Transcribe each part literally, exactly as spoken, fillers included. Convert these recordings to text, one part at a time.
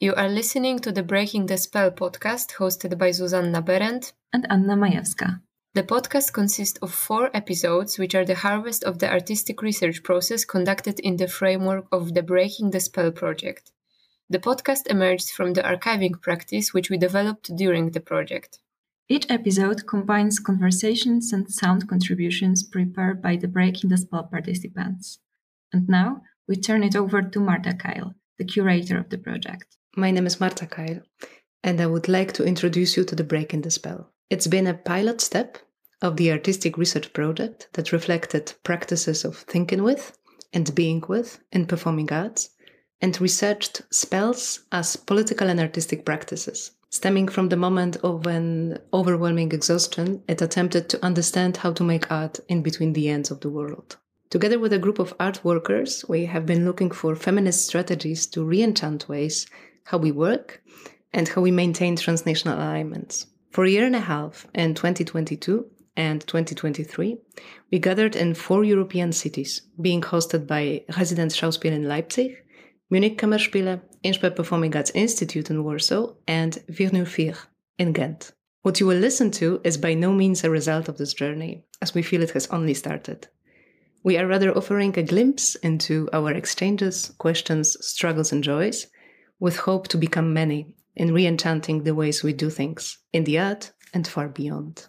You are listening to the Breaking the Spell podcast hosted by Zuzanna Berendt and Anna Majewska. The podcast consists of four episodes, which are the harvest of the artistic research process conducted in the framework of the Breaking the Spell project. The podcast emerged from the archiving practice which we developed during the project. Each episode combines conversations and sound contributions prepared by the Breaking the Spell participants. And now we turn it over to Marta Kyle, the curator of the project. My name is Marta Kyle, and I would like to introduce you to the Breaking the Spell. It's been a pilot step of the artistic research project that reflected practices of thinking with and being with in performing arts, and researched spells as political and artistic practices. Stemming from the moment of an overwhelming exhaustion, it attempted to understand how to make art in between the ends of the world. Together with a group of art workers, we have been looking for feminist strategies to re-enchant ways how we work and how we maintain transnational alignments. For a year and a half, in twenty twenty-two and twenty twenty-three, we gathered in four European cities, being hosted by Residenzschauspiel in Leipzig, Munich Kammerspiele, Insper Performing Arts Institute in Warsaw, and Virnue vier in Ghent. What you will listen to is by no means a result of this journey, as we feel it has only started. We are rather offering a glimpse into our exchanges, questions, struggles and joys, with hope to become many in re-enchanting the ways we do things, in the art and far beyond.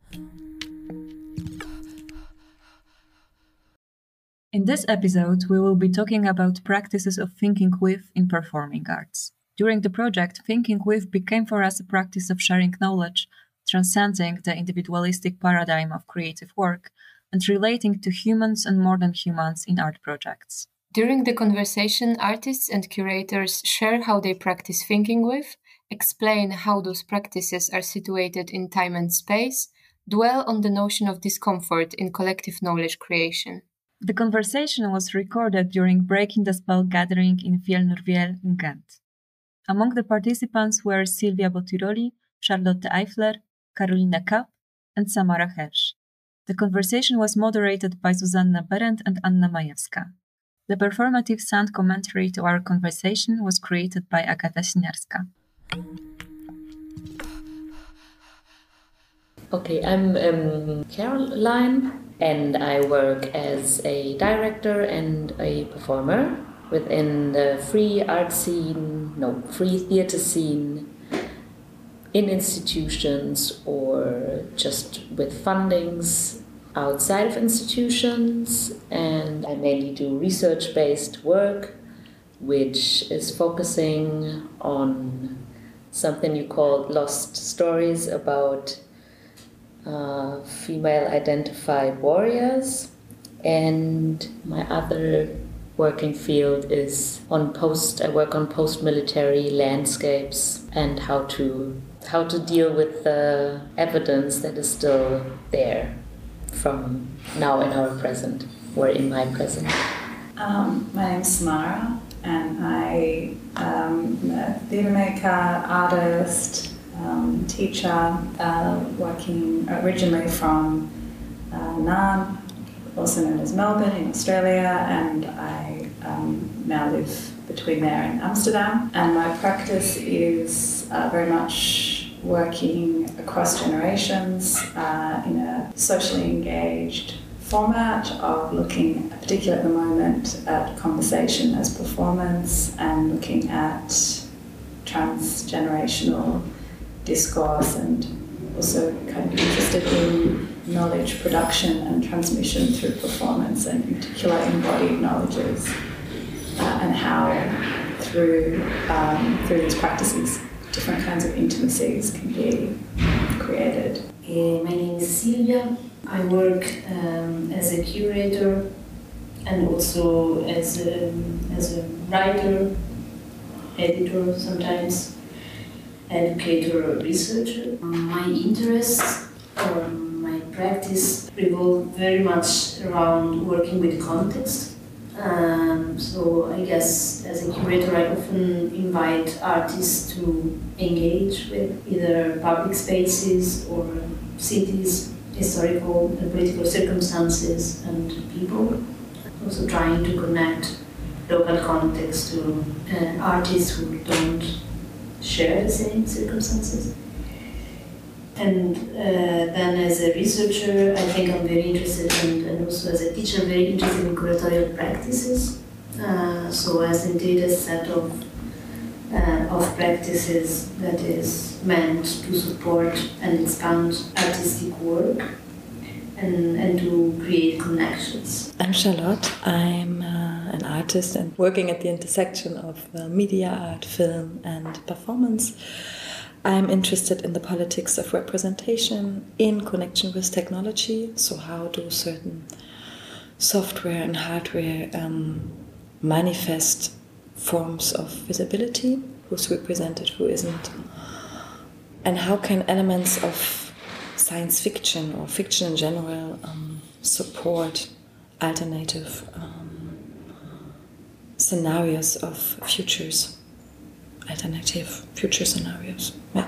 In this episode, we will be talking about practices of thinking with in performing arts. During the project, thinking with became for us a practice of sharing knowledge, transcending the individualistic paradigm of creative work, and relating to humans and more than humans in art projects. During the conversation, artists and curators share how they practice thinking with, explain how those practices are situated in time and space, dwell on the notion of discomfort in collective knowledge creation. The conversation was recorded during Breaking the Spell gathering in Villeneuve in Ghent. Among the participants were Silvia Bottiroli, Charlotte Eifler, Carolina Kapp, and Samara Hersch. The conversation was moderated by Zuzanna Berendt and Anna Majewska. The performative sound commentary to our conversation was created by Agata Sinarska. Okay, I'm um, Caroline, and I work as a director and a performer within the free art scene, no, free theater scene, in institutions or just with fundings outside of institutions. And I mainly do research-based work, which is focusing on something you call lost stories about Uh, female-identified warriors, and my other working field is on post. I work on post-military landscapes and how to how to deal with the evidence that is still there from now in our present or in my present. Um, my name's Samara, and I am a theatre maker, artist. Um, teacher, uh, working originally from uh, Naarm, also known as Melbourne in Australia, and I um, now live between there and Amsterdam. And my practice is uh, very much working across generations uh, in a socially engaged format of looking, particularly at the moment, at conversation as performance and looking at transgenerational discourse, and also kind of interested in knowledge production and transmission through performance, and in particular embodied knowledges, uh, and how through um, through these practices different kinds of intimacies can be created. Uh, my name is Silvia. I work um, as a curator and also as a, as a writer, editor sometimes, educator, researcher. My interests or my practice revolve very much around working with context. Um, so I guess as a curator I often invite artists to engage with either public spaces or cities, historical and political circumstances and people. Also trying to connect local context to uh, artists who don't share the same circumstances. And uh, then as a researcher, I think I'm very interested, and, and also as a teacher, very interested in curatorial practices. Uh, so as indeed a set of, uh, of practices that is meant to support and expand artistic work and, and to create connections. I'm Charlotte. I'm uh, an artist and working at the intersection of uh, media, art, film and performance. I'm interested in the politics of representation in connection with technology. So how do certain software and hardware um, manifest forms of visibility? Who's represented, who isn't? And how can elements of science fiction or fiction in general um, support alternative um, scenarios of futures? Alternative future scenarios. Yeah.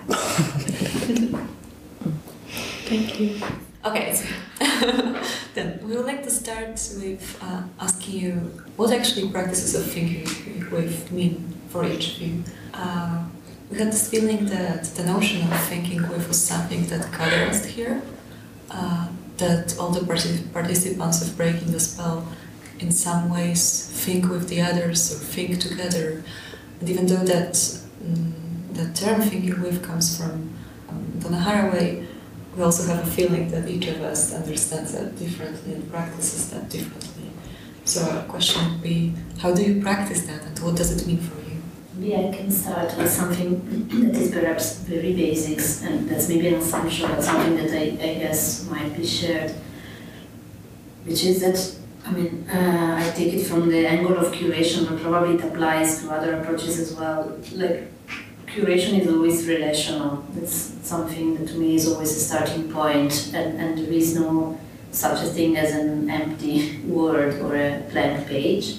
Thank you. Okay, so then we would like to start with uh, asking you what actually practices of thinking with mean for each of you. Uh, we had this feeling that the notion of thinking with was something that gathered us here, uh, that all the partic- participants of Breaking the Spell in some ways think with the others or think together. And even though that um, the term thinking with comes from um, Donna Haraway, we also have a feeling that each of us understands that differently and practices that differently. So a question would be, how do you practice that and what does it mean for you? Maybe I can start with something that is perhaps very basics, and that's maybe an assumption, but something that I, I guess might be shared, which is that I mean, uh, I take it from the angle of curation, but probably it applies to other approaches as well. Like, curation is always relational. It's something that to me is always a starting point, and, and there is no such a thing as an empty word or a blank page.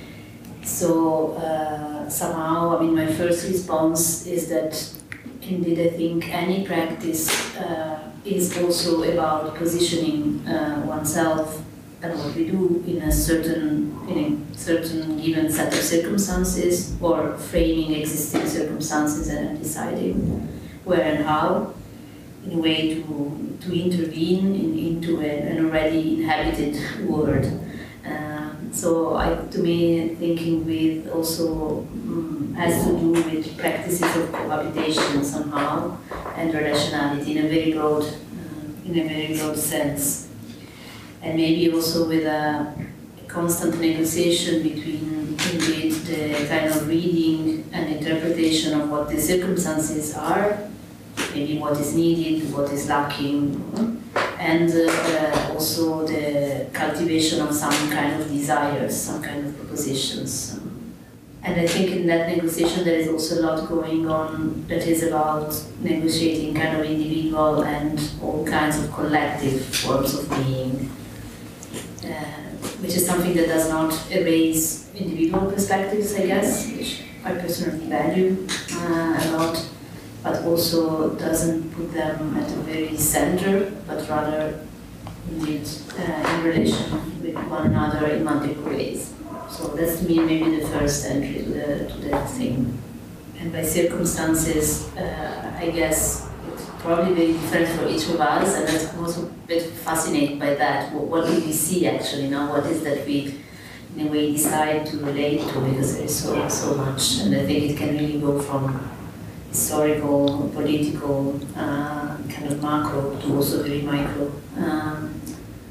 So uh, somehow, I mean, my first response is that indeed I think any practice uh, is also about positioning uh, oneself and what we do in a certain in a certain given set of circumstances, or framing existing circumstances and deciding where and how, in a way to to intervene in, into a, an already inhabited world. Um, so I, to me, thinking with also um, has to do with practices of cohabitation somehow and relationality in a very broad uh, in a very broad sense. And maybe also with a constant negotiation between indeed the kind of reading and interpretation of what the circumstances are, maybe what is needed, what is lacking, and uh, also the cultivation of some kind of desires, some kind of propositions. And I think in that negotiation there is also a lot going on that is about negotiating kind of individual and all kinds of collective forms of being. Uh, which is something that does not erase individual perspectives, I guess, which I personally value uh, a lot, but also doesn't put them at the very center, but rather indeed uh, in relation with one another in multiple ways. So that's to me maybe the first entry to the, to the thing. And by circumstances, uh, I guess probably very different for each of us, and I'm also a bit fascinated by that. What, what do we see actually now? What is that we, in a way, decide to relate to? Because there is so so much, and I think it can really go from historical, political, uh, kind of macro to also very micro um,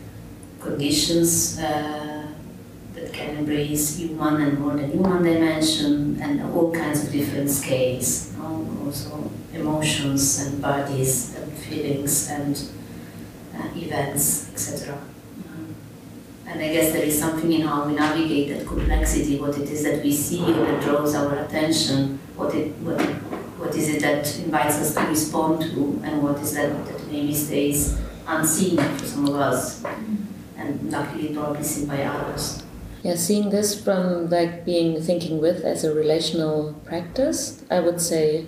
conditions uh, that can embrace human and more than human dimension, and all kinds of different scales. You know? Also emotions and bodies and feelings and uh, events, et cetera. Um, and I guess there is something in how we navigate that complexity, what it is that we see or that draws our attention, what it what what is it that invites us to respond to, and what is that that maybe stays unseen for some of us, and luckily probably seen by others. Yeah, seeing this from like being thinking with as a relational practice, I would say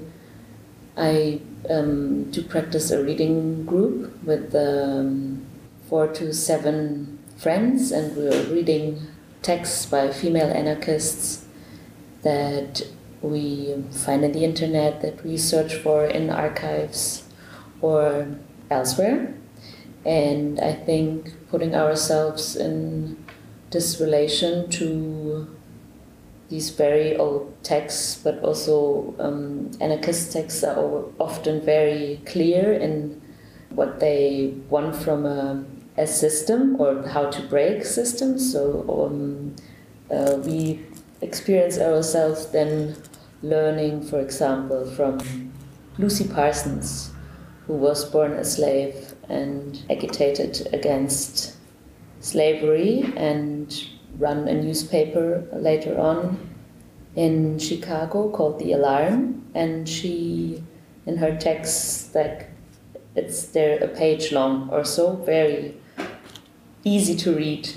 I um, do practice a reading group with um, four to seven friends, and we are reading texts by female anarchists that we find on the internet, that we search for in archives or elsewhere. And I think putting ourselves in this relation to these very old texts, but also um, anarchist texts are often very clear in what they want from a, a system or how to break systems. So um, uh, we experience ourselves then learning, for example, from Lucy Parsons, who was born a slave and agitated against slavery and run a newspaper later on in Chicago called The Alarm. And she, in her texts, like it's there a page long or so, very easy to read,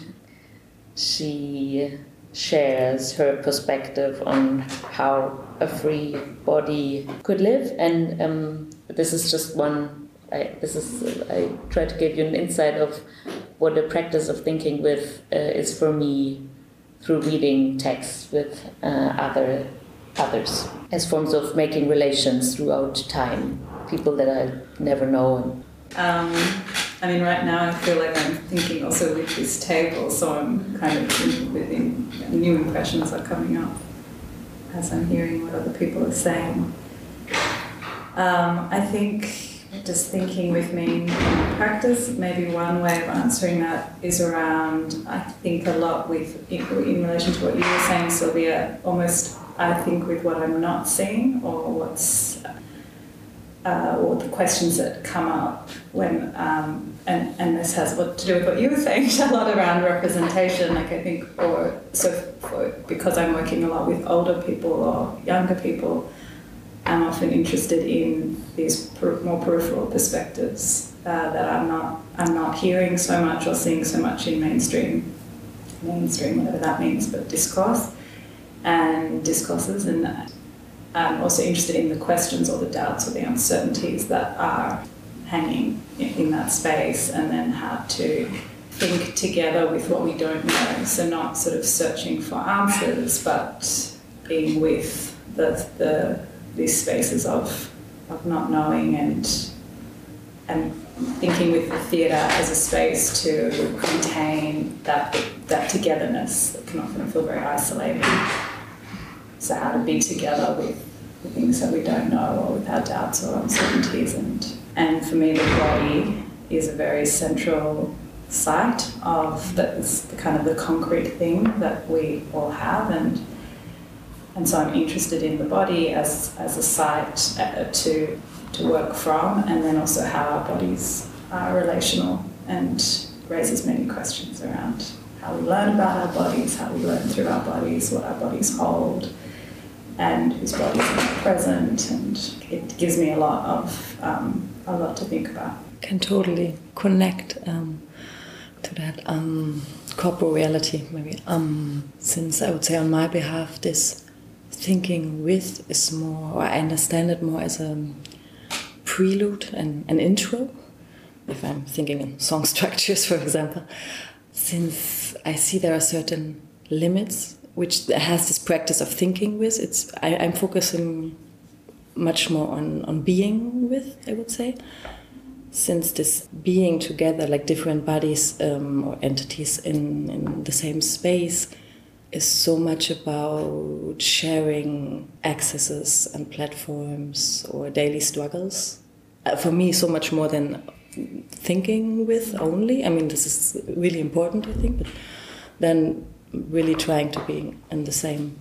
she shares her perspective on how a free body could live. And um, this is just one, I, this is, I try to give you an insight of what the practice of thinking with uh, is for me through reading texts with uh, other others as forms of making relations throughout time, people that I never know. Um, I mean, right now I feel like I'm thinking also with this table, so I'm kind of within new impressions are coming up as I'm hearing what other people are saying. Um, I think just thinking with me in practice, maybe one way of answering that is around, I think a lot with, in, in relation to what you were saying, Sylvia, almost I think with what I'm not seeing or what's, uh, or the questions that come up when, um, and, and this has a lot to do with what you were saying, Charlotte, around representation, like I think, or so for, because I'm working a lot with older people or younger people, I'm often interested in these per, more peripheral perspectives uh, that I'm not I'm not hearing so much or seeing so much in mainstream, mainstream whatever that means, but discourse and discourses. And I'm also interested in the questions or the doubts or the uncertainties that are hanging in, in that space, and then how to think together with what we don't know. So not sort of searching for answers, but being with the the these spaces of of not knowing, and and thinking with the theatre as a space to contain that that togetherness that can often feel very isolating. So how to be together with the things that we don't know, or with our doubts or uncertainties, and and for me the body is a very central site of that is the kind of the concrete thing that we all have, and And so I'm interested in the body as, as a site uh, to to work from, and then also how our bodies are relational, and raises many questions around how we learn about our bodies, how we learn through our bodies, what our bodies hold, and whose bodies are present. And it gives me a lot of um, a lot to think about. Can totally connect um, to that um, corporeality, maybe. Um, since I would say on my behalf, this thinking with is more, or I understand it more as a prelude and an intro, if I'm thinking in song structures, for example, since I see there are certain limits which has this practice of thinking with. It's I, I'm focusing much more on, on being with, I would say, since this being together, like different bodies um, or entities in, in the same space, is so much about sharing accesses and platforms or daily struggles. Uh, for me, so much more than thinking with only. I mean, this is really important, I think, but then really trying to be in the same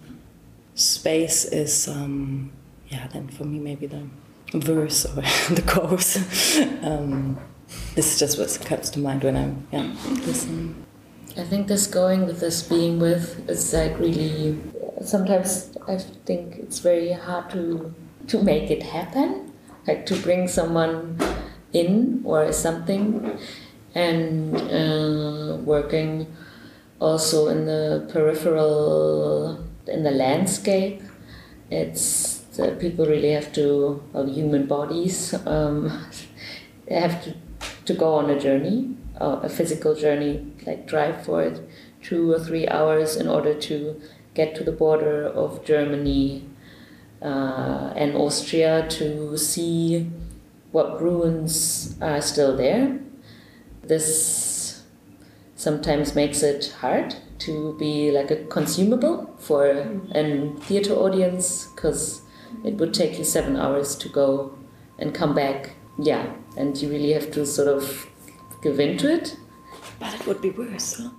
space is, um, yeah, then for me maybe the verse or the chorus. um, this is just what comes to mind when I'm yeah, listening. I think this going with this being with is like really, sometimes I think it's very hard to to make it happen, like to bring someone in or something, and uh, working also in the peripheral, in the landscape. It's the people really have to, well, human bodies, um, they have to, to go on a journey, uh, a physical journey, like drive for it two or three hours in order to get to the border of Germany uh, and Austria to see what ruins are still there. This sometimes makes it hard to be like a consumable for a theater audience, because it would take you seven hours to go and come back. Yeah, and you really have to sort of give into it. But it would be worse, huh?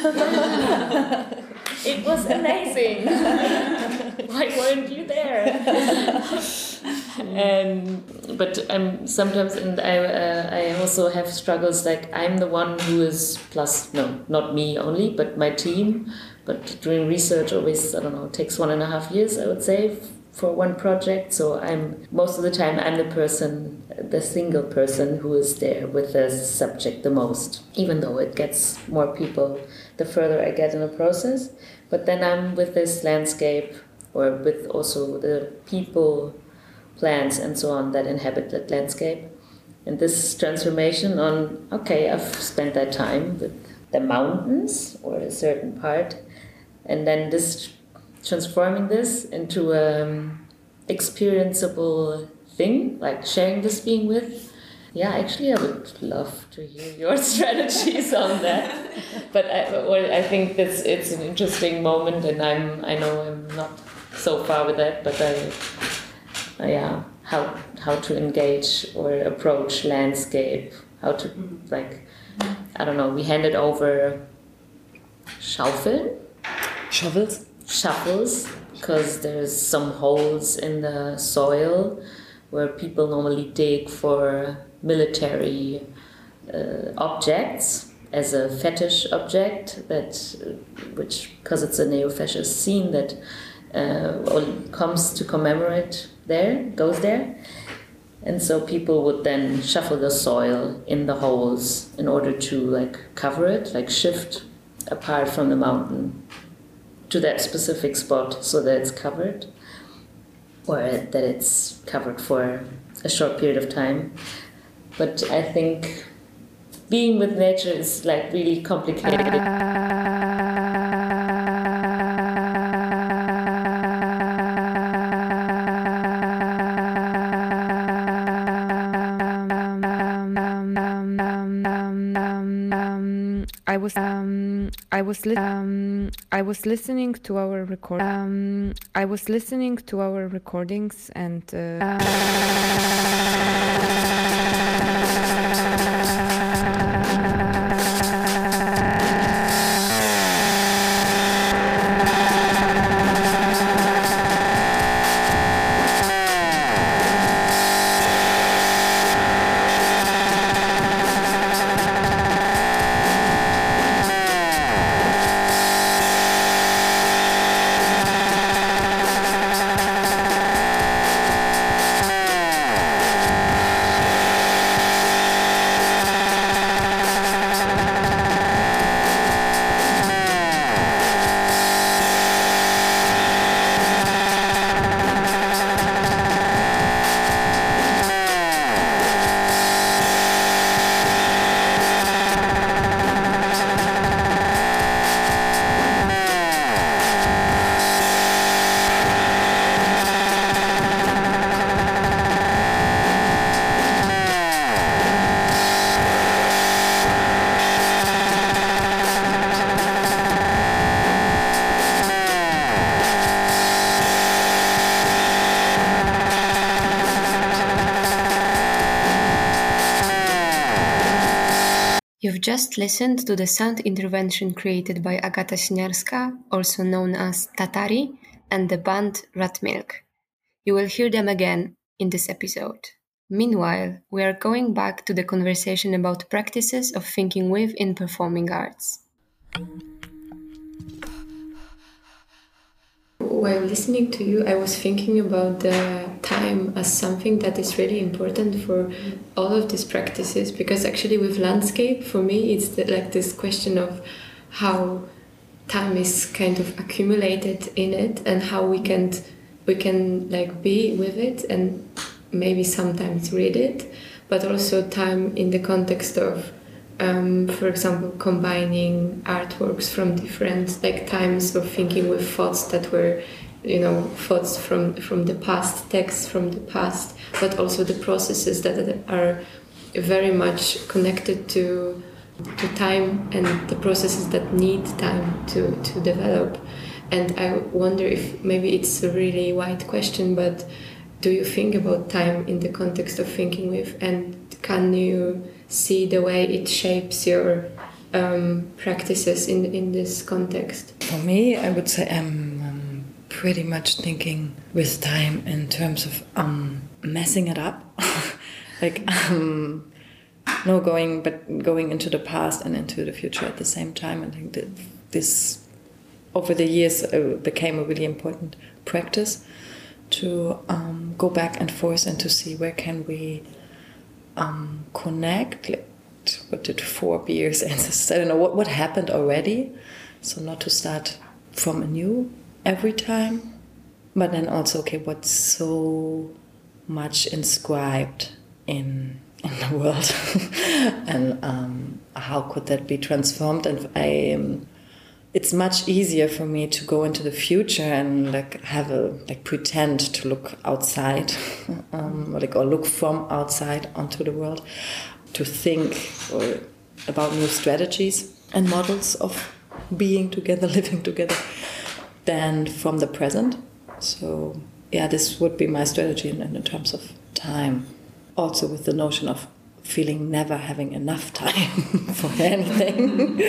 It was amazing. Why weren't you there? And but I'm sometimes, and I uh, I also have struggles. Like I'm the one who is plus no, not me only, but my team. But doing research always, I don't know, takes one and a half years, I would say, for one project. So I'm most of the time I'm the person, the single person who is there with the subject the most, even though it gets more people the further I get in the process. But then I'm with this landscape, or with also the people, plants and so on that inhabit that landscape. And this transformation on, okay, I've spent that time with the mountains or a certain part, and then this transforming this into an experienceable thing, like sharing this being with. Yeah, actually, I would love to hear your strategies on that. But I, well, I think that's it's an interesting moment, and I'm I know I'm not so far with that, but I, uh, yeah, how how to engage or approach landscape, how to like, I don't know. We handed over Schaufel, shovels. shovels, because there's some holes in the soil where people normally dig for military uh, objects as a fetish object, that uh, which, because it's a neo-fascist scene that uh, comes to commemorate there, goes there. And so people would then shuffle the soil in the holes in order to like cover it, like shift apart from the mountain to that specific spot so that it's covered, or that it's covered for a short period of time. But I think being with nature is like really complicated. I was um I was li- um I was listening to our record um I was listening to our recordings and uh, You've just listened to the sound intervention created by Agata Śniarska, also known as Tatari, and the band Rat Milk. You will hear them again in this episode. Meanwhile, we are going back to the conversation about practices of thinking with in performing arts. While listening to you, I was thinking about the time as something that is really important for all of these practices, because actually with landscape, for me, it's the, like this question of how time is kind of accumulated in it and how we can we can like be with it and maybe sometimes read it, but also time in the context of Um, for example, combining artworks from different like times of thinking with thoughts that were you know, thoughts from, from the past, texts from the past, but also the processes that are very much connected to to time and the processes that need time to, to develop. And I wonder if maybe it's a really wide question, but do you think about time in the context of thinking with, and can you see the way it shapes your um, practices in, in this context? For me, I would say I'm um, pretty much thinking with time in terms of um, messing it up. like, um, no going, but going into the past and into the future at the same time. I think that this, over the years, uh, became a really important practice to um, go back and forth and to see where can we um, connect. Like, what did four years ancestors? I don't know what what happened already. So not to start from anew every time, but then also okay, what's so much inscribed in. in the world and um, how could that be transformed. And I, um, it's much easier for me to go into the future and like have a like pretend to look outside um, like or look from outside onto the world to think or about new strategies and models of being together, living together, than from the present. So yeah, this would be my strategy in, in terms of time. Also with the notion of feeling never having enough time for anything.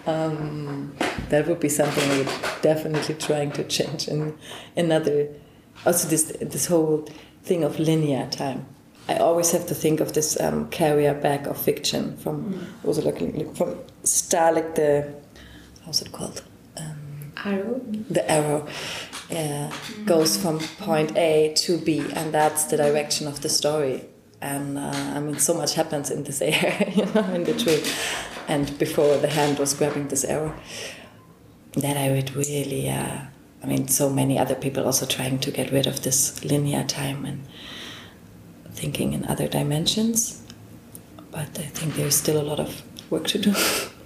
um, that would be something I would definitely trying to change. And another, also this this whole thing of linear time. I always have to think of this um, carrier bag of fiction from mm. also like, like from Star, like the, how's it called? Um, arrow. The arrow uh, mm. goes from point A to B, and that's the direction of the story. And uh, I mean, so much happens in this air, you know, in the tree. And before the hand was grabbing this arrow, that I would really, uh, I mean, so many other people also trying to get rid of this linear time and thinking in other dimensions. But I think there's still a lot of work to do.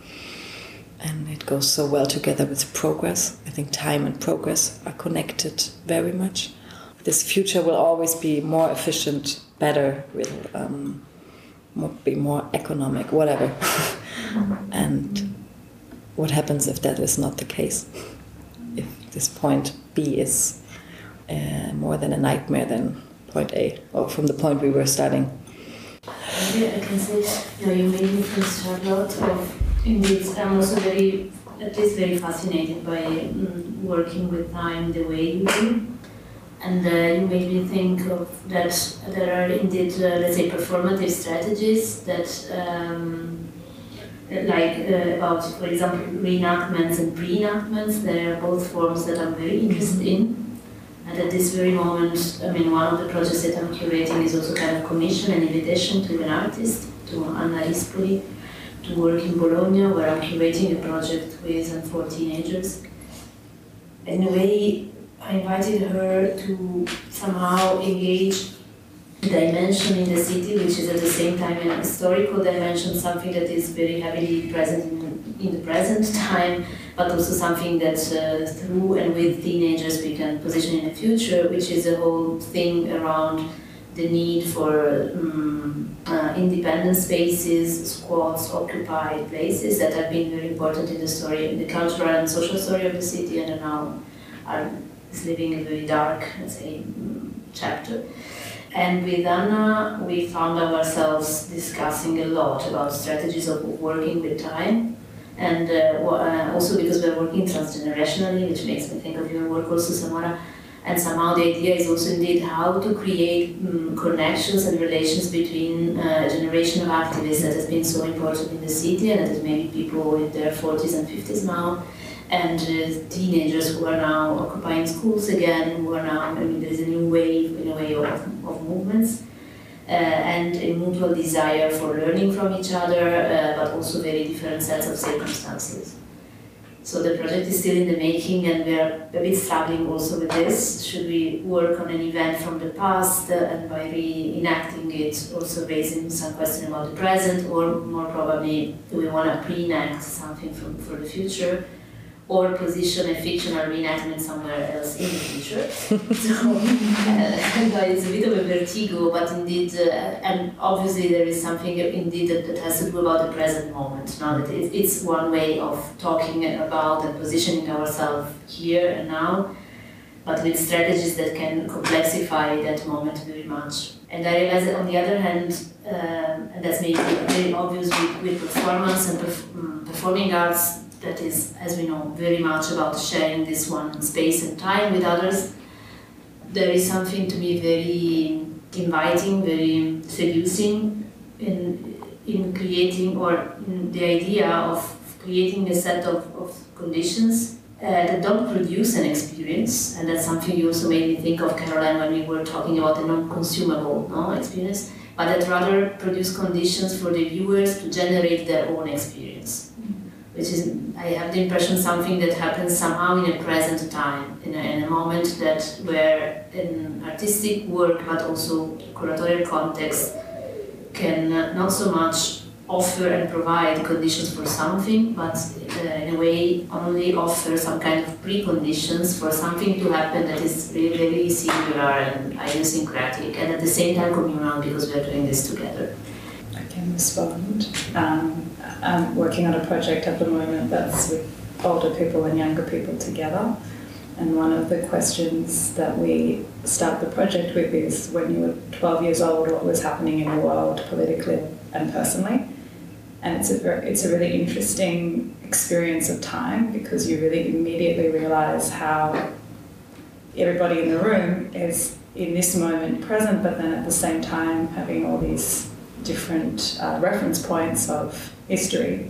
And it goes so well together with progress. I think time and progress are connected very much. This future will always be more efficient, better, will um, more, be more economic, whatever. And what happens if that is not the case? If this point B is uh, more than a nightmare than point A, or from the point we were starting. Maybe I can say, you know, you made me think, Charlotte, of indeed, I'm also very, at least very fascinated by mm, working with time the way you do. And uh, you made me think of that there are indeed, uh, let's say, performative strategies that, um, like uh, about, for example, reenactments and pre-enactments. They are both forms that I'm very interested in. And at this very moment, I mean, one of the projects that I'm curating is also kind of commission and invitation to an artist, to Anna Rispoli, to work in Bologna, where I'm curating a project with four teenagers. In a way, I invited her to somehow engage a dimension in the city, which is at the same time an historical dimension, something that is very heavily present in, in the present time, but also something that uh, through and with teenagers we can position in the future, which is a whole thing around the need for um, uh, independent spaces, squats, occupied places that have been very important in the story, in the cultural and social story of the city, and are now are is living a very dark, let's say, chapter. And with Anna, we found ourselves discussing a lot about strategies of working with time, and uh, also because we're working transgenerationally, which makes me think of your work also, Samara. And somehow the idea is also indeed how to create um, connections and relations between uh, a generation of activists that has been so important in the city, and that is maybe people in their forties and fifties now, and uh, teenagers who are now occupying schools again, who are now, I mean, there is a new wave, in a way, of, of movements, uh, and a mutual desire for learning from each other, uh, but also very different sets of circumstances. So the project is still in the making, and we are a bit struggling also with this. Should we work on an event from the past, uh, and by reenacting it, also raising some question about the present, or more probably, do we want to pre-enact something from, for the future? or position a fictional reenactment somewhere else in the future. So uh, it's a bit of a vertigo, but indeed, uh, and obviously there is something indeed that, that has to do about the present moment. Now that it, it's one way of talking about and positioning ourselves here and now, but with strategies that can complexify that moment very much. And I realize that on the other hand, um, and that's maybe very obvious with, with performance and perf- um, performing arts, that is, as we know, very much about sharing this one space and time with others. There is something to me very inviting, very seducing in, in creating, or in the idea of creating a set of, of conditions uh, that don't produce an experience. And that's something you also made me think of, Caroline, when we were talking about the non-consumable no, experience, but that rather produce conditions for the viewers to generate their own experience. Which is, I have the impression, something that happens somehow in a present time, in a, in a moment that where an artistic work, but also curatorial context, can not so much offer and provide conditions for something, but uh, in a way only offer some kind of preconditions for something to happen that is really, really singular and idiosyncratic, and at the same time communal, because we are doing this together. I can respond. Um, I'm working on a project at the moment that's with older people and younger people together. And one of the questions that we start the project with is, when you were twelve years old, what was happening in the world politically and personally? And it's a, very, it's a really interesting experience of time, because you really immediately realise how everybody in the room is in this moment present, but then at the same time having all these different uh, reference points of history.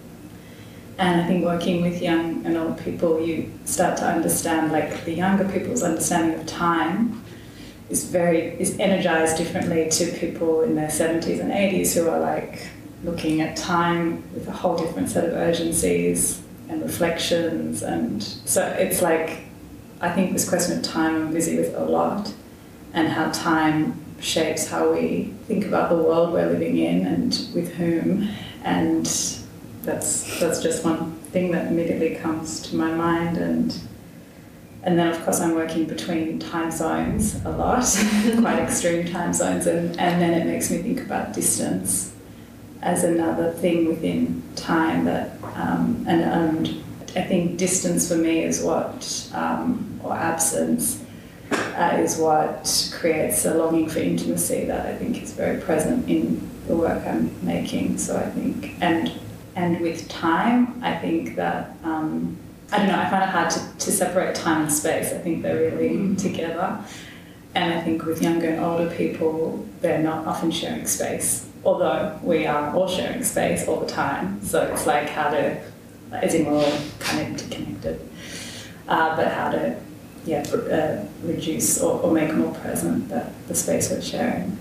And I think working with young and old people, you start to understand, like, the younger people's understanding of time is very is energized differently to people in their seventies and eighties who are like looking at time with a whole different set of urgencies and reflections. And so it's like, I think this question of time I'm busy with a lot, and how time shapes how we think about the world we're living in and with whom. And that's that's just one thing that immediately comes to my mind. And and then of course I'm working between time zones a lot, quite extreme time zones, and, and then it makes me think about distance as another thing within time that um, and, and I think distance for me is what um, or absence Uh, is what creates a longing for intimacy that I think is very present in the work I'm making. So I think, and and with time, I think that, um, I don't know, I find it hard to, to separate time and space. I think they're really mm. together. And I think with younger and older people, they're not often sharing space, although we are all sharing space all the time. So it's like how to, as in we're all kind of interconnected, uh, but how to yeah, uh, reduce or, or make more present the, the space we're sharing.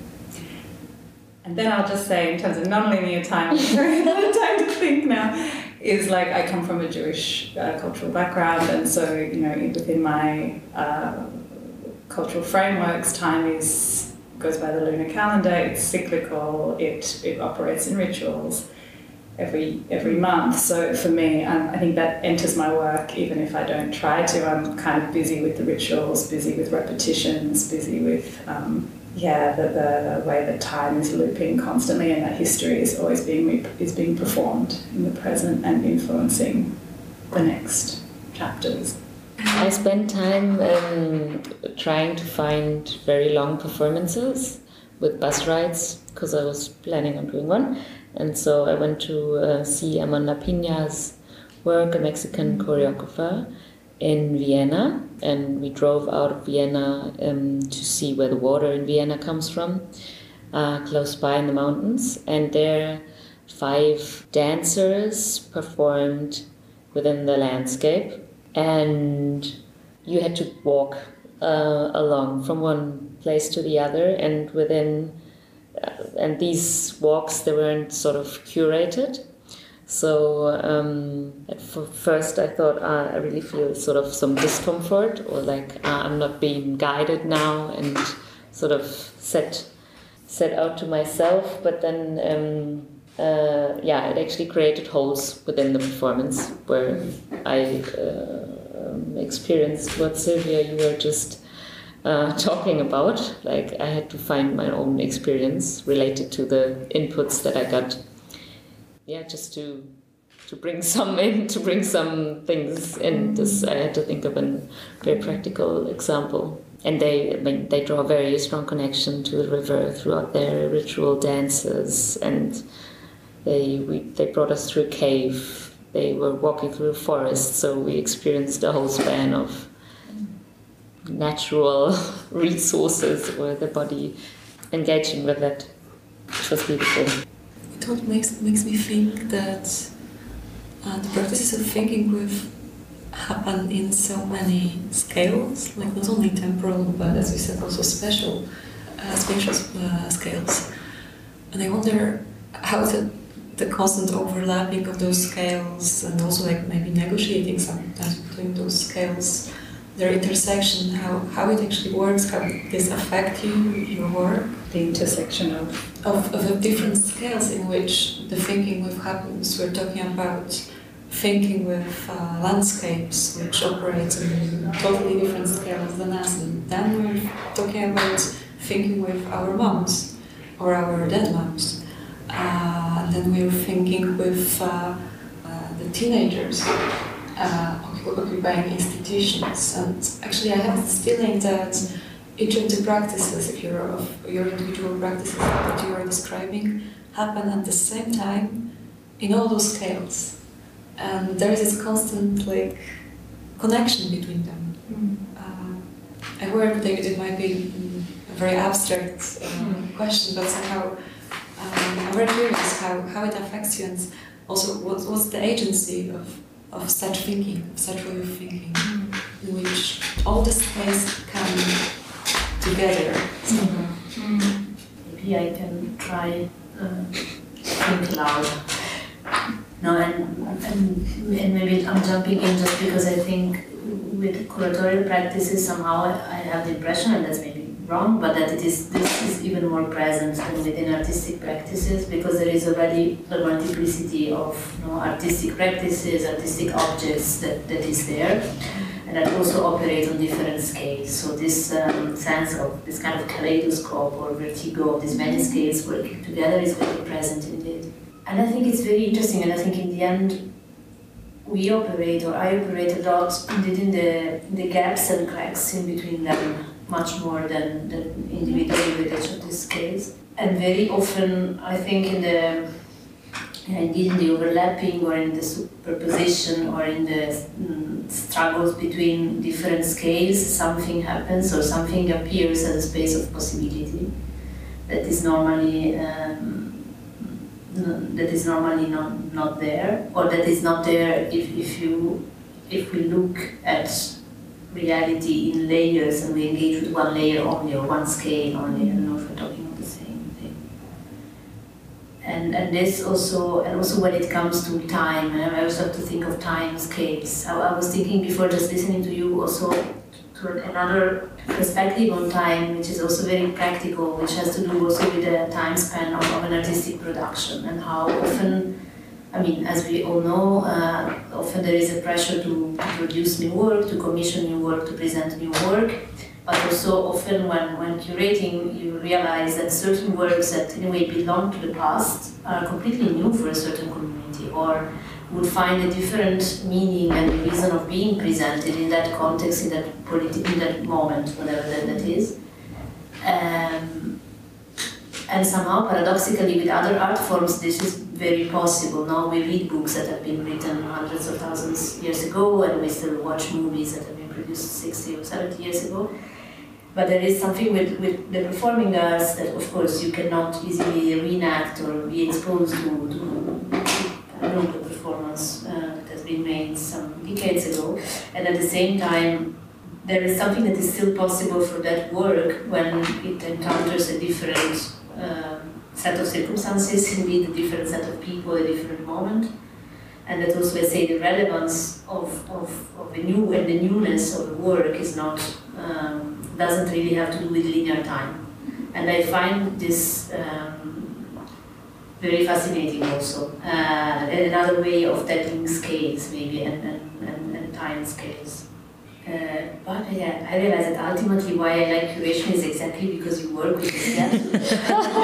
And then I'll just say, in terms of non-linear time, I'm time to think now, is like I come from a Jewish uh, cultural background, and so, you know, within my uh, cultural frameworks, time is goes by the lunar calendar, it's cyclical, it, it operates in rituals every every month. So for me, um, I think that enters my work, even if I don't try to. I'm kind of busy with the rituals, busy with repetitions, busy with um, yeah the, the way that time is looping constantly, and that history is always being is being performed in the present and influencing the next chapters. I spent time um, trying to find very long performances with bus rides, because I was planning on doing one. And so I went to uh, see Amanda Piña's work, a Mexican choreographer, in Vienna. And we drove out of Vienna um, to see where the water in Vienna comes from, uh, close by in the mountains. And there, five dancers performed within the landscape. And you had to walk uh, along from one place to the other, and within Uh, and these walks, they weren't sort of curated. So um, at first I thought, uh, I really feel sort of some discomfort, or like uh, I'm not being guided now, and sort of set set out to myself. But then, um, uh, yeah, it actually created holes within the performance where I uh, um, experienced what Sylvia you were just uh, talking about. Like I had to find my own experience related to the inputs that I got. Yeah, just to to bring some in, to bring some things in. This I had to think of a very practical example. And they, I mean, they draw a very strong connection to the river throughout their ritual dances, and they we, they brought us through a cave. They were walking through a forest, so we experienced the whole span of natural resources, or the body engaging with that, which was beautiful. It all makes makes me think that uh, the practices of thinking with happen in so many scales, like not only temporal, but as you said, also special, uh, spatial uh, scales. And I wonder how the, the constant overlapping of those scales, and also like maybe negotiating sometimes between those scales, their intersection, how, how it actually works, how this affect you, your work. The intersection of Of, of the different scales in which the thinking with happens. We're talking about thinking with uh, landscapes, which operate in totally different scales than us. And then we're talking about thinking with our moms or our dead moms. Uh, and then we're thinking with uh, uh, the teenagers uh, occupying institutions. And actually, I have this feeling that each of the practices, if you're of your individual practices that you are describing, happen at the same time in all those scales. And there is this constant like connection between them. Mm. Uh, I worry that it might be a very abstract uh, mm. question, but somehow um, I'm very curious how, how it affects you, and also what, what's the agency of, of such thinking, of such way of thinking, mm. in which all the space come together. Mm-hmm. Mm. Maybe I can try uh, think loud. No, and, and and maybe I'm jumping in just because I think with curatorial practices somehow I have the impression, and that's maybe wrong, but that it is this is even more present than within artistic practices, because there is already a multiplicity of you know, artistic practices, artistic objects that, that is there, and that also operate on different scales. So this um, sense of this kind of kaleidoscope or vertigo of these many scales working together is very present indeed. And I think it's very interesting, and I think in the end we operate, or I operate a lot indeed in the, in the gaps and cracks in between them, much more than, than individually with each of these scales. And very often I think in the, indeed in the overlapping or in the superposition or in the mm, struggles between different scales, something happens or something appears as a space of possibility that is normally um, that is normally not, not there, or that is not there if, if you if we look at reality in layers and we engage with one layer only or one scale only. I don't know if we're talking about the same thing. And and this also and also when it comes to time, I also have to think of time scales. I, I was thinking before just listening to you also to another perspective on time, which is also very practical, which has to do also with the time span of, of an artistic production, and how often, I mean, as we all know, uh, often there is a pressure to, to produce new work, to commission new work, to present new work, but also often when, when curating, you realize that certain works that in a way belong to the past are completely new for a certain community, or would find a different meaning and reason of being presented in that context, in that politi- in that moment, whatever that, that is. Um, and somehow, paradoxically, with other art forms, this is very possible. Now we read books that have been written hundreds of thousands of years ago, and we still watch movies that have been produced sixty or seventy years ago. But there is something with, with the performing arts that, of course, you cannot easily reenact or be exposed to, to I don't know, the performance uh, that has been made some decades ago. And at the same time, there is something that is still possible for that work when it encounters a different uh, set of circumstances, indeed a different set of people, a different moment. And that also, let's say, the relevance of, of, of the new and the newness of the work is not, um, doesn't really have to do with linear time. And I find this um, very fascinating also. Uh, another way of tackling scales, maybe, and, and, and time scales. Uh, but yeah, I realized that ultimately why I like curation is exactly because you work with the skeleton.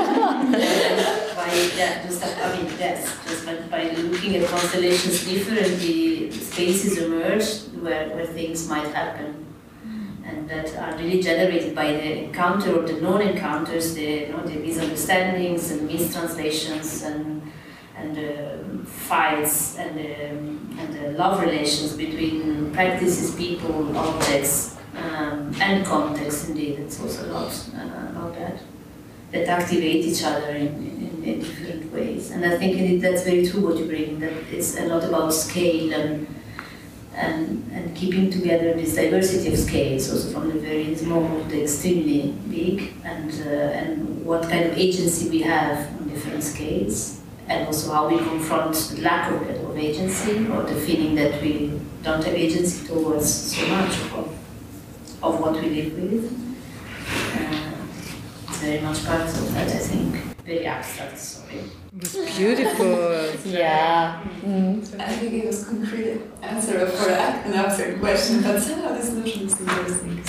By yeah, just I mean yes, just by, by looking at constellations differently, spaces emerge where, where things might happen, and that are really generated by the encounter or the non-encounters, the you know the misunderstandings and mistranslations and and uh, fights and um, and the love relations between practices, people, objects, um, and context. Indeed, it's also a lot uh, about that that activate each other in, in, in different ways. And I think indeed that's very true what you bring. That it's a lot about scale and and and keeping together this diversity of scales, also from the very small to the extremely big, and uh, and what kind of agency we have on different scales. And also how we confront the lack of, of agency, or the feeling that we don't have agency towards so much of, of what we live with. Uh, it's very much part of that, I think. Very abstract, sorry. It's beautiful. Yeah. Mm. I think it was a concrete answer for an abstract question, but somehow this notion is interesting.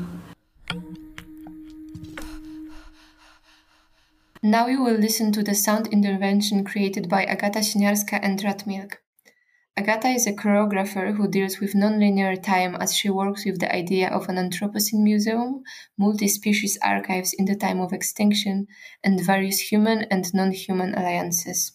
Now you will listen to the sound intervention created by Agata Siniarska and Radmilk. Agata is a choreographer who deals with non-linear time as she works with the idea of an Anthropocene museum, multi-species archives in the time of extinction, and various human and non-human alliances.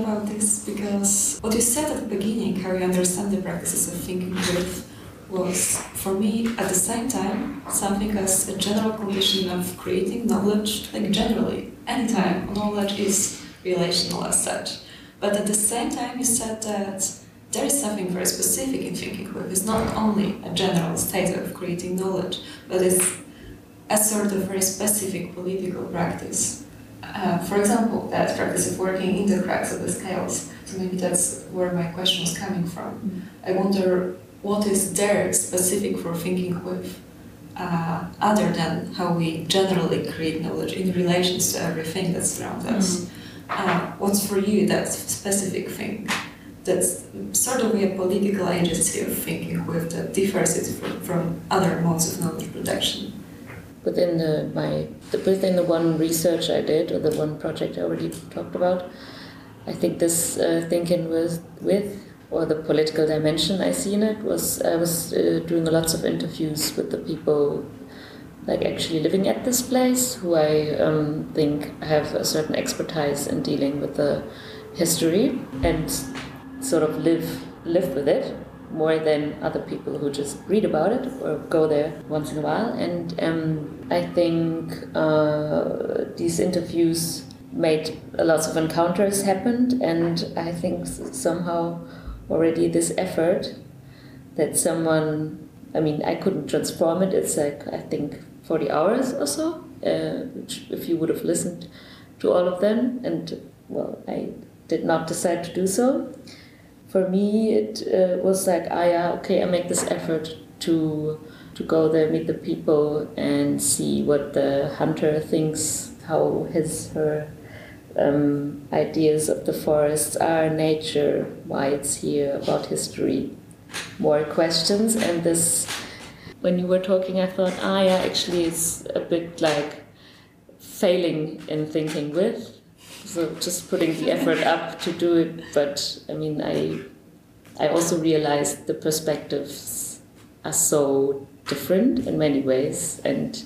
about this because what you said at the beginning, how you understand the practices of thinking with, was, for me, at the same time, something as a general condition of creating knowledge, like generally, anytime, knowledge is relational as such. But at the same time, you said that there is something very specific in thinking with. It's not only a general state of creating knowledge, but it's a sort of very specific political practice. Uh, for example, that practice of working in the cracks of the scales. So maybe that's where my question was coming from. Mm. I wonder what is there specific for thinking with, uh, other than how we generally create knowledge in relations to everything that's around us. Mm. Uh, what's for you that specific thing that's sort of a political agency of thinking with that differs it from, from other modes of knowledge production? Within the my the, within the one research I did, or the one project I already talked about, I think this uh, thinking with with or the political dimension I see in it was I was uh, doing lots of interviews with the people like actually living at this place, who I um, think have a certain expertise in dealing with the history and sort of live live with it more than other people who just read about it or go there once in a while. And um, I think uh, these interviews made lots of encounters happen, and I think somehow already this effort that someone, I mean, I couldn't transform it. It's like, I think, forty hours or so, uh, which if you would have listened to all of them, and well, I did not decide to do so. For me, it uh, was like, ah, yeah, okay, I make this effort to to go there, meet the people, and see what the hunter thinks, how his, her um, ideas of the forests are, nature, why it's here, about history, more questions. And this, when you were talking, I thought, ah, yeah, actually, it's a bit like failing in thinking with. So just putting the effort up to do it, but I mean, I I also realized the perspectives are so different in many ways, and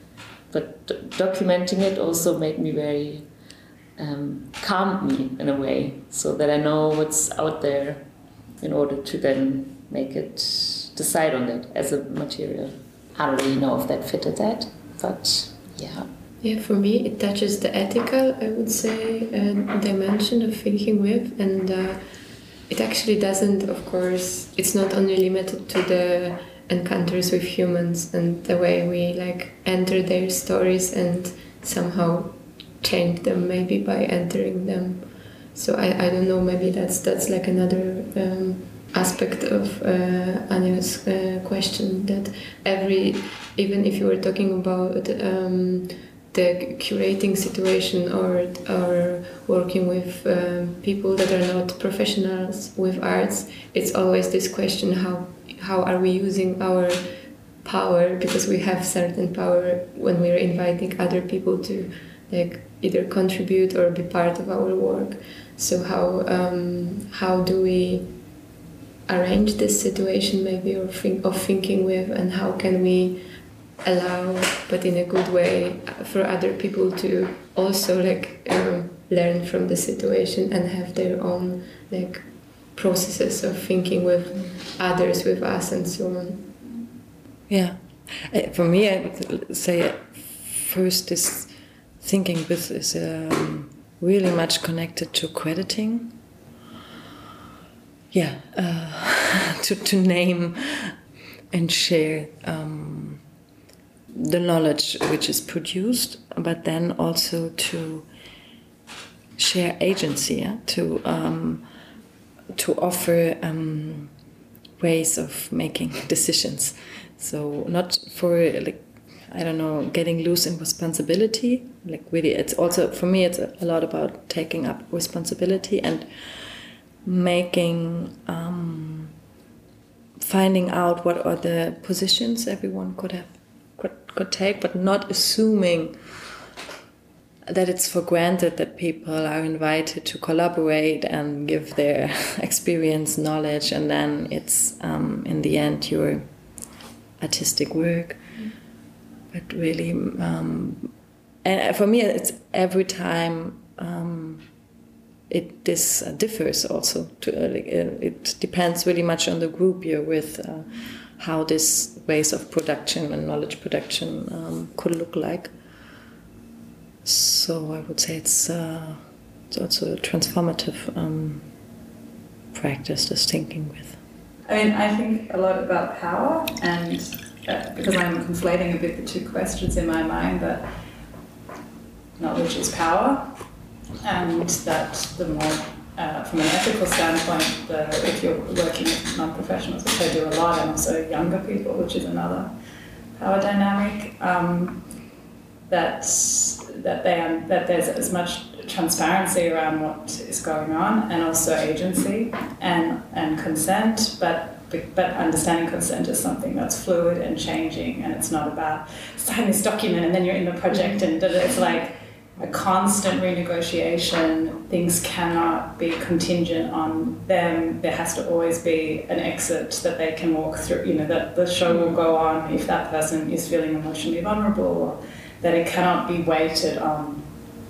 but d- documenting it also made me very um, calmed me in a way, so that I know what's out there in order to then make it decide on it as a material. I don't really know if that fitted that, but yeah. Yeah, for me it touches the ethical, I would say, uh, dimension of thinking with, and uh, it actually doesn't, of course, it's not only limited to the encounters with humans and the way we like enter their stories and somehow change them maybe by entering them. So I, I don't know, maybe that's that's like another um, aspect of uh, Anya's uh, question, that every, even if you were talking about um, the curating situation or or working with um, people that are not professionals with arts, it's always this question, how how are we using our power, because we have certain power when we're inviting other people to like either contribute or be part of our work. So how um, how do we arrange this situation maybe, or think of thinking with, and how can we allow, but in a good way, for other people to also like um, learn from the situation and have their own like processes of thinking with others, with us, and so on. Yeah, for me, I would say first this thinking with is um, really much connected to crediting. Yeah, uh, to to name and share Um, the knowledge which is produced, but then also to share agency, yeah? to um, to offer um, ways of making decisions. So not for like I don't know, getting loose in responsibility. Like really, it's also for me, it's a, a lot about taking up responsibility and making. Um, finding out what are the positions everyone could have. Could, could take, but not assuming that it's for granted that people are invited to collaborate and give their experience, knowledge, and then it's um, in the end your artistic work. Mm. But really, um, and for me, it's every time um, it this uh, differs also. To, uh, like, uh, it depends really much on the group you're with, uh, how this ways of production and knowledge production um, could look like. So I would say it's, uh, it's also a transformative um, practice, this thinking with. I mean, I think a lot about power, and uh, because I'm conflating a bit the two questions in my mind, that knowledge is power, and that the more, uh, from an ethical standpoint, the, if you're working with non-professionals, which I do a lot, and also younger people, which is another power dynamic, um, that that they are, that there's as much transparency around what is going on, and also agency and and consent, but but understanding consent is something that's fluid and changing, and it's not about sign this document and then you're in the project, and it's like a constant renegotiation. Things cannot be contingent on them. There has to always be an exit that they can walk through, you know, that the show will go on if that person is feeling emotionally vulnerable, or that it cannot be weighted on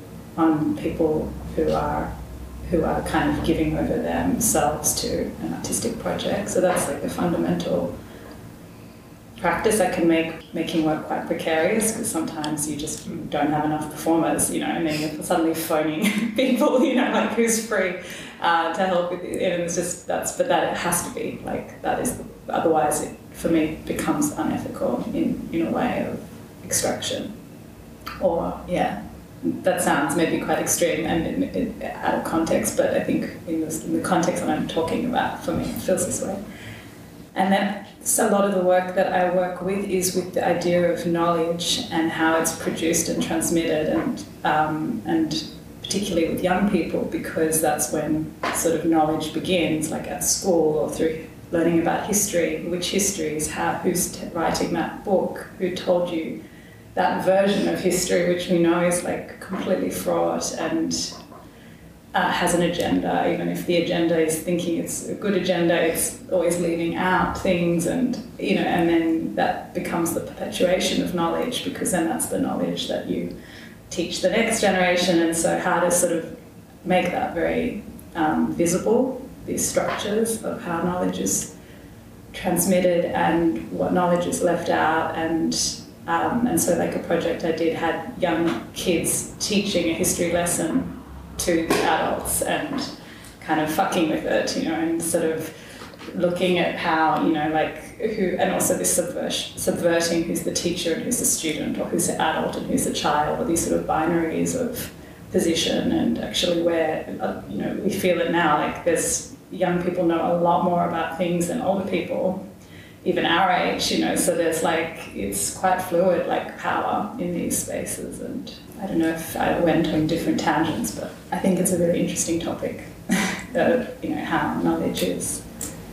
on people who are who are kind of giving over themselves to an artistic project. So that's like the fundamental practice that can make making work quite precarious, because sometimes you just don't have enough performers, you know, and then you're suddenly phoning people, you know, like who's free uh, to help with it. And it's just, that's, but that it has to be, like, that is, otherwise it, for me, becomes unethical in, in a way of extraction. Or, yeah, that sounds maybe quite extreme and in, in, out of context, but I think in, this, in the context that I'm talking about, for me, it feels this way. And then so a lot of the work that I work with is with the idea of knowledge and how it's produced and transmitted, and um, and particularly with young people, because that's when sort of knowledge begins, like at school or through learning about history, which histories, how, who's t- writing that book, who told you that version of history, which we know is like completely fraught and uh, has an agenda. Even if the agenda is thinking it's a good agenda, it's always leaving out things, and you know, and then that becomes the perpetuation of knowledge, because then that's the knowledge that you teach the next generation. And so how to sort of make that very um, visible, these structures of how knowledge is transmitted and what knowledge is left out. And Um, and so like a project I did had young kids teaching a history lesson to adults and kind of fucking with it, you know, and sort of looking at how, you know, like who, and also this subversion, subverting who's the teacher and who's the student, or who's the adult and who's the child, or these sort of binaries of position. And actually where, uh, you know, we feel it now, like there's young people know a lot more about things than older people, even our age, you know, so there's like, it's quite fluid, like power in these spaces. And I don't know if I went on different tangents, but I think it's a really interesting topic, uh, you know, how knowledge is,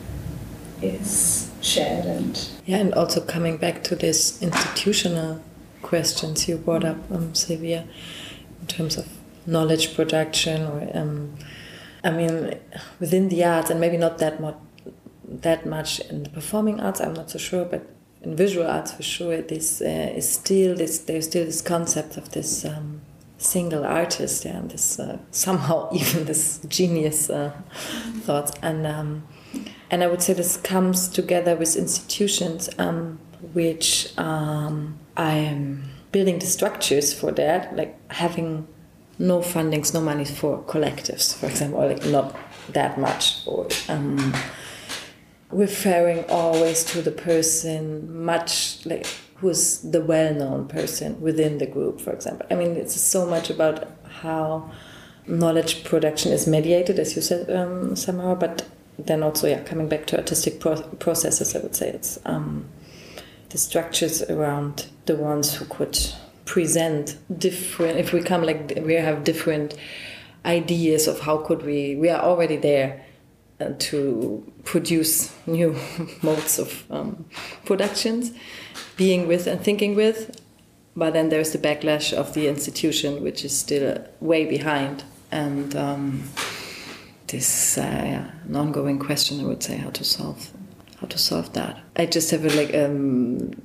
is shared. And yeah, and also coming back to this institutional questions you brought up, um, Silvia, in terms of knowledge production, or, um, I mean, within the arts, and maybe not that much, that much in the performing arts, I'm not so sure, but in visual arts for sure, this uh, is still this. There's still this concept of this um, single artist, yeah, and this uh, somehow even this genius uh, thoughts, and um, and I would say this comes together with institutions, um, which um, I am building the structures for that, like having no fundings, no money for collectives, for example, or like not that much, or. Um, referring always to the person much like who's the well-known person within the group, for example. I mean, it's so much about how knowledge production is mediated, as you said, um, Samara, but then also, yeah, coming back to artistic pro- processes, I would say it's um, the structures around the ones who could present different, if we come like, we have different ideas of how could we, we are already there, Uh, to produce new modes of um, productions, being with and thinking with, but then there's the backlash of the institution, which is still way behind, and um, this uh, yeah, an ongoing question, I would say, how to solve how to solve that. I just have a, like um,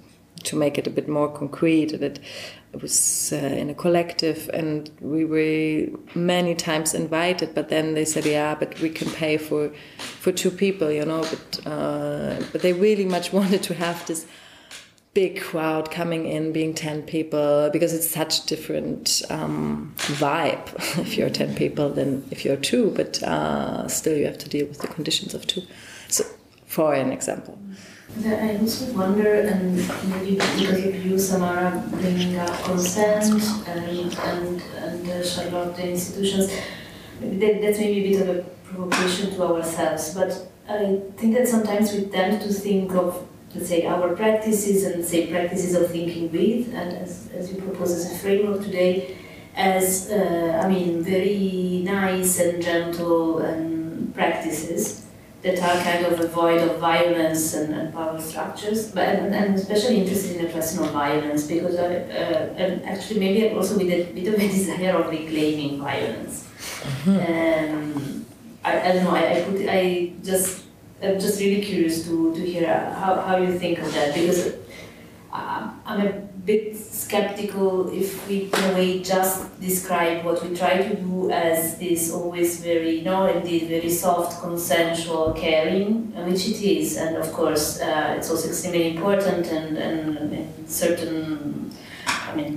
to make it a bit more concrete, that it was uh, in a collective, and we were many times invited. But then they said, "Yeah, but we can pay for for two people, you know." But uh, but they really much wanted to have this big crowd coming in, being ten people, because it's such a different um, vibe if you're ten people than if you're two. But uh, still, you have to deal with the conditions of two. So, for an example. I also wonder, and maybe because of you, Samara, bringing up consent and and and uh, Charlotte, the institutions, that, that's maybe a bit of a provocation to ourselves. But I think that sometimes we tend to think of, let's say, our practices and say practices of thinking with, and as, as you propose as a framework today, as uh, I mean, very nice and gentle and practices that are kind of void of violence and, and power structures. But and I'm especially interested in the question of violence because I, uh, and actually maybe also with a bit of a desire of reclaiming violence. Mm-hmm. Um, I, I don't know. I, I put I just. I'm just really curious to, to hear how, how you think of that, because I'm a bit skeptical if we, in a way, just describe what we try to do as this always very, you know, indeed very soft, consensual caring, which it is, and of course uh, it's also extremely important, and, and in certain, I mean,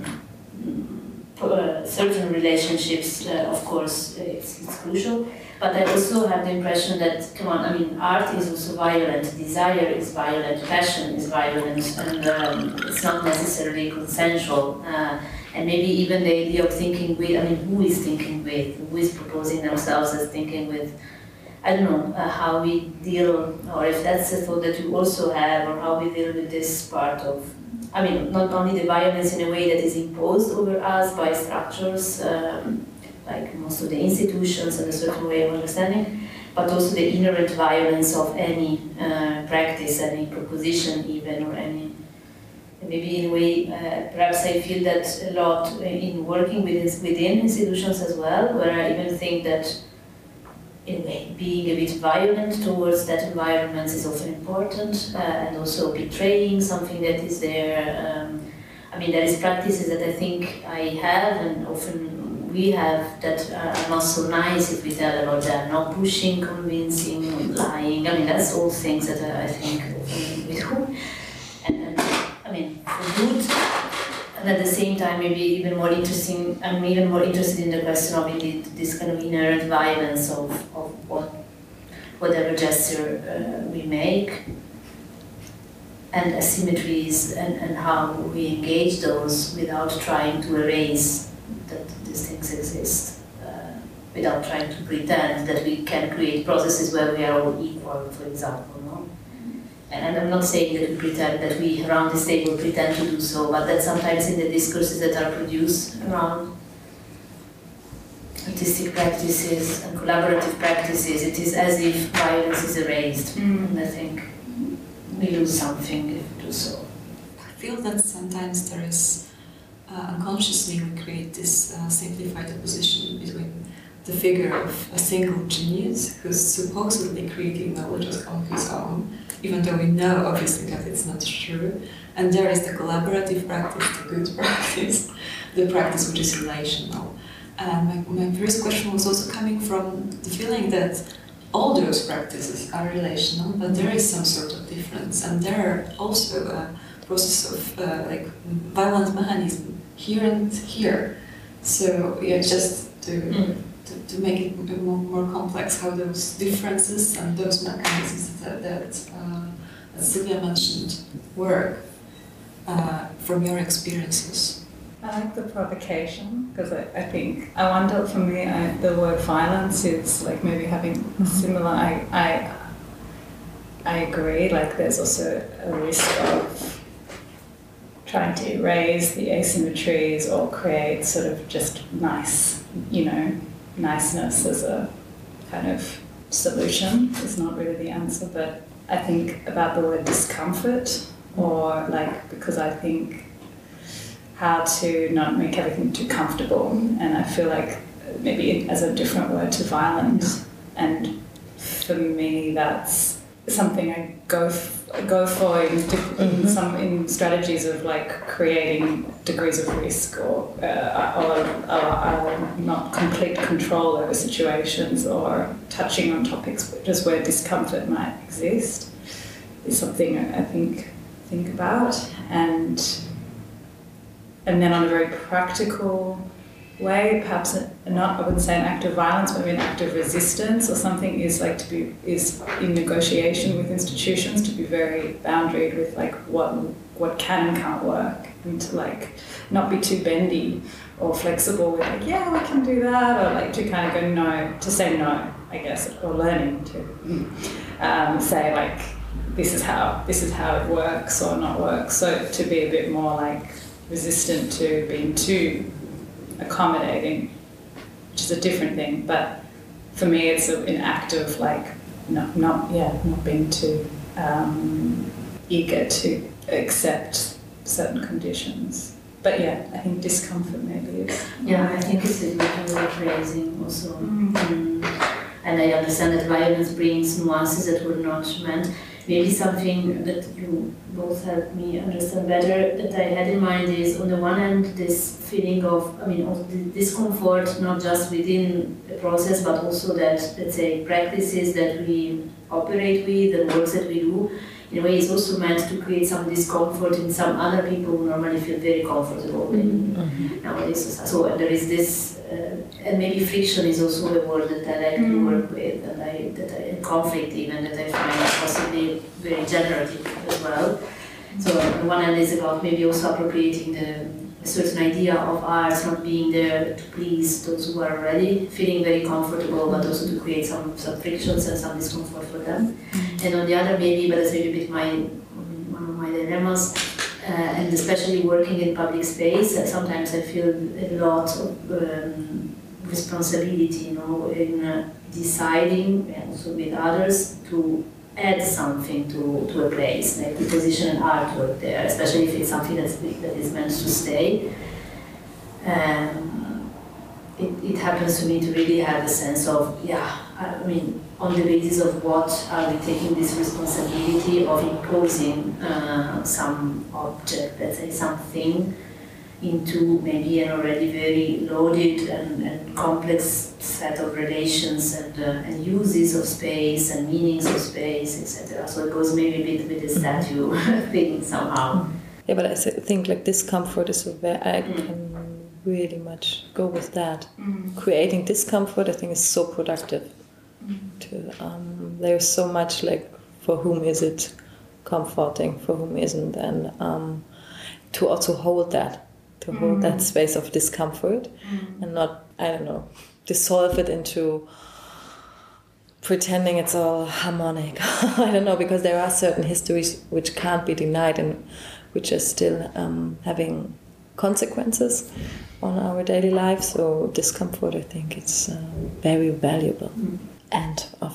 uh, certain relationships, uh, of course, it's, it's crucial. But I also have the impression that, come on, I mean, art is also violent, desire is violent, passion is violent, and um, it's not necessarily consensual. Uh, and maybe even the idea of thinking with, I mean, who is thinking with, who is proposing themselves as thinking with, I don't know, uh, how we deal, or if that's a thought that you also have, or how we deal with this part of, I mean, not only the violence in a way that is imposed over us by structures, um, like most of the institutions and a certain way of understanding, but also the inherent violence of any uh, practice, any proposition even, or any, maybe in a way, uh, perhaps I feel that a lot in working with, within institutions as well, where I even think that in a way, being a bit violent towards that environment is often important, uh, and also betraying something that is there. Um, I mean, there is practices that I think I have, and often we have, that are not so nice if we tell about them, not pushing, convincing, lying. I mean, that's all things that I think often we do. And, and I mean, for good, and at the same time, maybe even more interesting, I'm even more interested in the question of indeed this kind of inherent violence of, of what, whatever gesture uh, we make, and asymmetries, and, and how we engage those without trying to erase that these things exist, uh, without trying to pretend that we can create processes where we are all equal, for example. No? And I'm not saying that we pretend, that we around this table pretend to do so, but that sometimes in the discourses that are produced around artistic practices and collaborative practices, it is as if violence is erased. Mm. And I think we lose something if we do so. I feel that sometimes there is Uh, unconsciously we create this uh, simplified opposition between the figure of a single genius who's supposedly creating knowledge on his own, even though we know obviously that it's not true, and there is the collaborative practice, the good practice, the practice which is relational. And my, my first question was also coming from the feeling that all those practices are relational, but there is some sort of difference, and there are also a process of uh, like violent mechanism here and here. So yeah, just to mm. to, to make it more, more complex, how those differences and those mechanisms that, that uh, as Silvia mentioned work uh, from your experiences. I like the provocation, because I, I think, I wonder, for me, I, the word violence is like maybe having mm-hmm. similar, I, I, I agree, like there's also a risk of trying to erase the asymmetries or create sort of just nice, you know, niceness as a kind of solution is not really the answer. But I think about the word discomfort, or like, because I think how to not make everything too comfortable, and I feel like maybe as a different word to violent, and for me that's something I go f- go for in, di- in Mhm. some in strategies of like creating degrees of risk or uh, or, or uh, not complete control over situations or touching on topics just where discomfort might exist is something I think think about. And and then on a very practical way, perhaps a, not, I wouldn't say an act of violence, but maybe an act of resistance or something is like to be, is in negotiation with institutions to be very boundaried with like what what can and can't work, and to like not be too bendy or flexible with like, yeah, we can do that, or like to kind of go no, to say no, I guess, or learning to um, say like, this is how, this is how it works or not works. So to be a bit more like resistant to being too accommodating, which is a different thing, but for me it's a, an act of like not, not yeah not being too um, eager to accept certain conditions. But yeah, I think discomfort maybe is Yeah, I think it's a different way of phrasing also. Mm. Mm. And I understand that violence brings nuances that were not meant. Maybe something that you both helped me understand better that I had in mind is, on the one hand, this feeling of, I mean, of the discomfort, not just within the process, but also that, let's say, practices that we operate with and works that we do, in a way is also meant to create some discomfort in some other people who normally feel very comfortable in Mhm. nowadays. So there is this, uh, and maybe friction is also a word that I like to Mm. work with, and I, that I, and conflict even, that I find possibly very generative as well. So on the one hand is about maybe also appropriating the a certain idea of arts not being there to please those who are already feeling very comfortable, but also to create some, some frictions and some discomfort for them. Mm-hmm. And on the other, maybe, but that's maybe a bit my one of my dilemmas, uh, and especially working in public space, uh, sometimes I feel a lot of um, responsibility, you know, in uh, deciding, and also with others, to add something to, to a place, like to position an artwork there, especially if it's something that's, that is meant to stay. Um, it, it happens to me to really have a sense of, yeah, I mean, on the basis of what are we taking this responsibility of imposing uh, some object, let's say something, into maybe an already very loaded and, and complex set of relations and, uh, and uses of space and meanings of space, et cetera. So it goes maybe a bit with the statue thing somehow. Yeah, but I think like discomfort is where I Mm. can really much go with that. Mm. Creating discomfort, I think, is so productive. Mm. To um, there's so much like for whom is it comforting, for whom isn't, and um, to also hold that. To hold Mm. that space of discomfort Mm. and not, I don't know, dissolve it into pretending it's all harmonic. I don't know, because there are certain histories which can't be denied and which are still um, having consequences on our daily lives. So discomfort, I think, it's uh, very valuable. Mm. End of.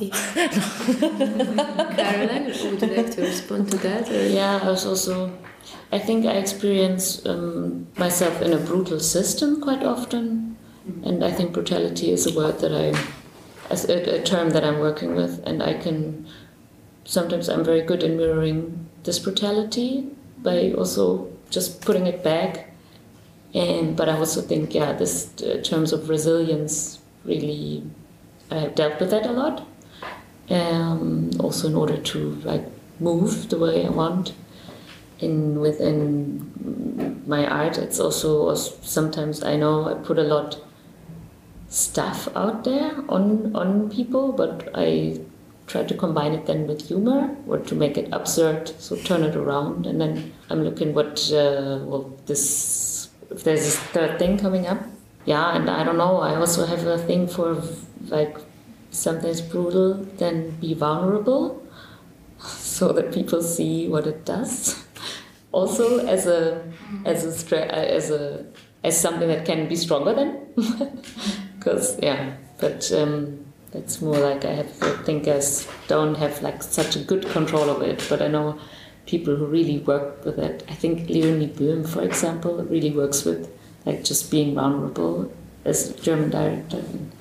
Caroline, would you like to respond to that? Or? Yeah, I was also, I think I experience um, myself in a brutal system quite often, and I think brutality is a word that I, as a, a term that I'm working with, and I can, sometimes I'm very good in mirroring this brutality by also just putting it back, and but I also think, yeah, this uh, terms of resilience really, I have dealt with that a lot, um, also in order to like move the way I want. In within my art, it's also sometimes I know I put a lot stuff out there on on people, but I try to combine it then with humor or to make it absurd, so turn it around, and then I'm looking what uh, well this if there's this third thing coming up, yeah, and I don't know. I also have a thing for like something's brutal, then be vulnerable, so that people see what it does. Also, as a as a stra- as a as something that can be stronger than, because yeah, but um, that's more like I have I think I don't have like such a good control of it, but I know people who really work with it. I think Leonie Böhm, for example, really works with like just being vulnerable as a German director.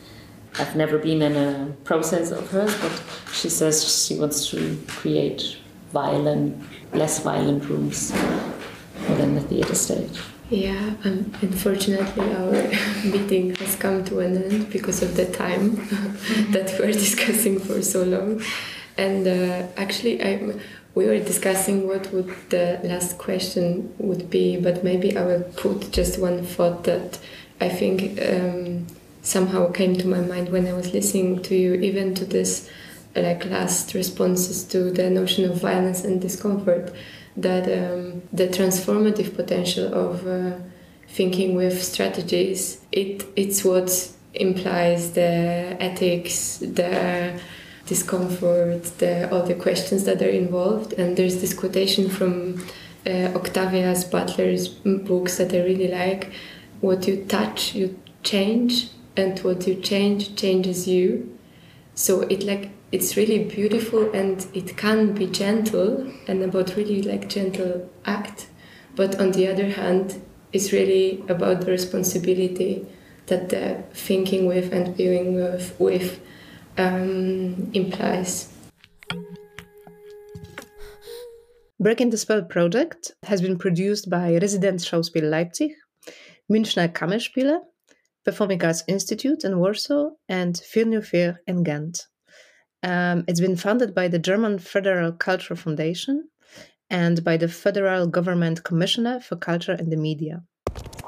I've never been in a process of hers, but she says she wants to create violent, less violent rooms within the theatre stage. Yeah, um, unfortunately our meeting has come to an end because of the time that we were discussing for so long. And uh, actually I, we were discussing what would the last question would be, but maybe I will put just one thought that I think um, somehow came to my mind when I was listening to you, even to this like last responses to the notion of violence and discomfort, that um, the transformative potential of uh, thinking with strategies, it it's what implies the ethics, the discomfort, the all the questions that are involved. And there's this quotation from uh, Octavia Butler's books that I really like: what you touch, you change, and what you change changes you. So it like it's really beautiful, and it can be gentle and about really like gentle act, but on the other hand it's really about the responsibility that the thinking with and being with, with um, implies. Breaking the Spell project has been produced by Residenzschauspiel Leipzig, Münchner Kammerspiele, Performing Arts Institute in Warsaw, and Filnufir in Ghent. Um, it's been funded by the German Federal Cultural Foundation and by the Federal Government Commissioner for Culture and the Media.